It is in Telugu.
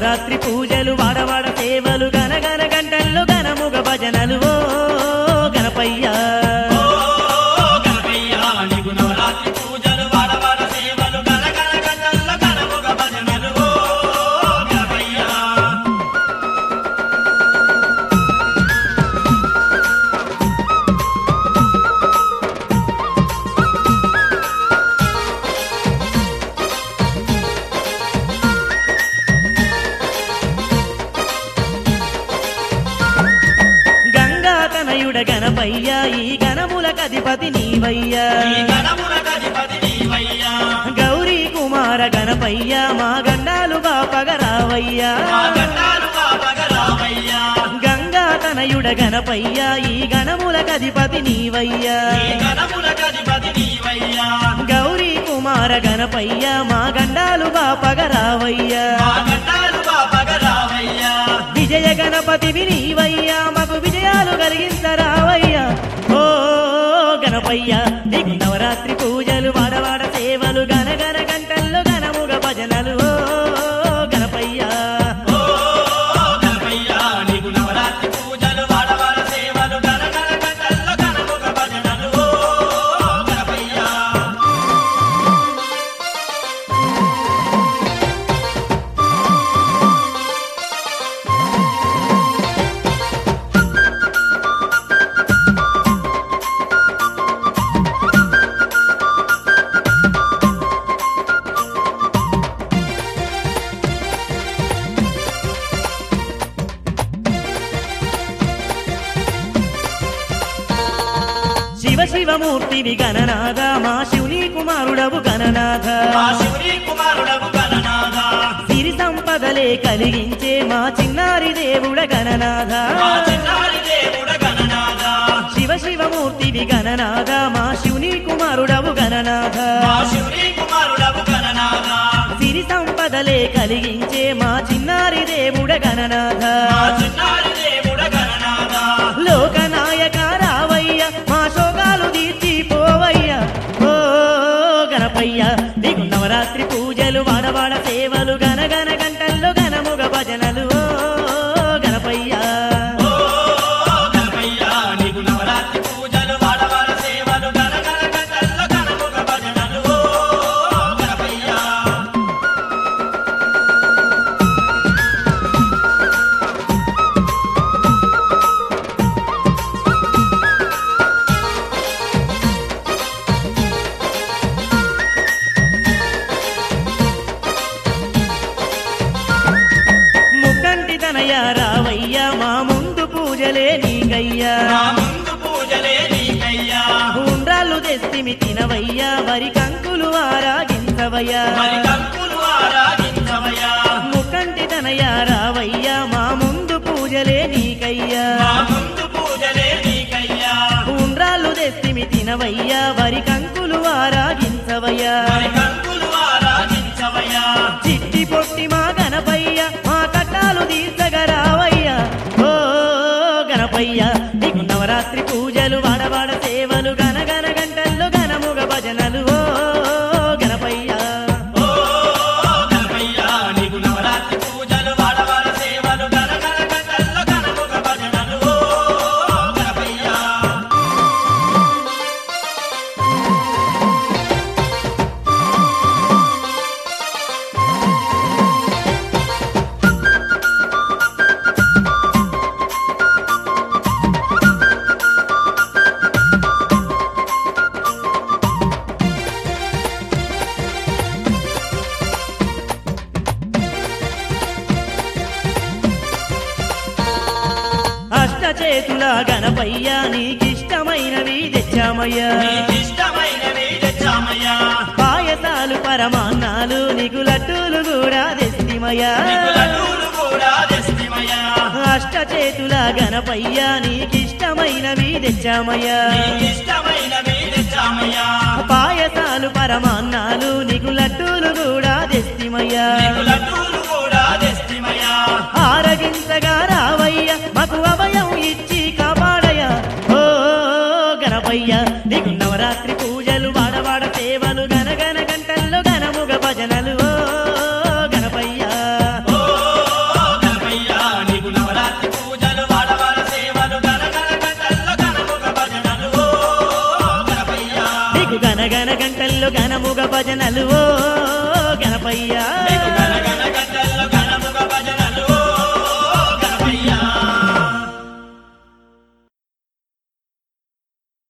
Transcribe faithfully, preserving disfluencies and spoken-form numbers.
నవరాత్రి పూజలు వాడవాడ సేవలు గనగన గంటల్లో గనముగ భజనలు ఓ గణపయ్య నవరాత్రి పూజలు వాడవాడ సేవలు గనగన గంటల్లో గనముగ భజనలు ఓ గణపయ్య గంగాతనయుడ గణపయ్య ఈ గణములకధిపతి నీవయ్యా గౌరీ కుమార గణపయ్య మా గండాలు బాపగరావయ్యా గంగాతనయుడ గణపయ్య ఈ గణములకధిపతి నీవయ్యా గౌరీ కుమార గణపయ్య మా గండాలు బాపగరావయ్యా విజయ గణపతి నీవయ్యా మాకు విజయాలు కలిగించరావయ్యా ఓ గణపయ్య నీకు నవరాత్రి పూజలు వాడవాడ సేవలు గనగన గంటల్లో గనముగ భజనలు ఓ గణపయ్య నవరాత్రి పూజలు వాడవాడ సేవలు గనగన గంటల్లో గనముగ భజనలు ఓ గణపయ్య శివ శివమూర్తివి గణనాథ మా శివుని కుమారుడవు గణనాథ సిరి సంపదలే కలిగించే మా చిన్నారి దేవుడ గణనాథ శివ శివమూర్తివి గణనాథ మా శివుని కుమారుడవు గణనాథ సిరి సంపదలే కలిగించే మా చిన్నారి దేవుడ గణనాథ లోకనాయక రావయ్య మా శోకాలు తీర్చిపోవయ్య ఓ గణపయ్య నీకు నవరాత్రి పూజలు వాడవాడ సేవలు గనగన గంటల్లో గనముగ భజనలు ఓ గణపయ్య నవరాత్రి పూజలు వాడవాడ సేవలు గనగన గంటల్లో గనముగ భజనలు ఓ గణపయ్య ముక్కంటి తనయ రావయ్య మా ముందు పూజలే నీకయ్యా ఉండ్రాళ్ళు తెస్తిమి తినవయ్యా వరి కంకులు ఆరాగించవయ్యా ముక్కంటి తనయ రావయ్య మా ముందు పూజలే నీకయ్యా ఉండ్రాళ్ళు తెస్తిమి తినవయ్యా వరి కంకులు ఆరాగించవయ్యా చిట్టి పొట్టి మా గణపయ్య మా కట్టాలు తీర్చగరావయ్యా ఓ గణపయ్య నీకు నవరాత్రి పూజలు వాడవాడ సేవలు గనగన గంటల్లో గనముగ భజనలు ఓ గణపయ్య నవరాత్రి పూజలు వాడవాడ సేవలు గనగన గంటల్లో గనముగ భజనలు ఓ గణపయ్య అష్ట చేతుల గణపయ్య నీకిష్టమైనవి తెచ్చామయ్యా పాయసాలు పరమాన్నాలు నీకు లడ్డూలు కూడా తెస్తిమయ్యా అష్ట చేతుల గణపయ్య నీకిష్టమైనవి తెచ్చామయ్యా పాయసాలు పరమాన్నాలు నీకు లడ్డూలు కూడా తెస్తిమయ్యా ఆరగించగా రావయ్య మాకు అభయం ఇచ్చి కాపాడయ్యా ఓ గణపయ్య నీకు నవరాత్రి పూజలు వాడవాడ సేవలు గనగన గంటల్లో గనముగ భజనలు ఓ గణపయ్య భజనలు ఓ గణపయ్యా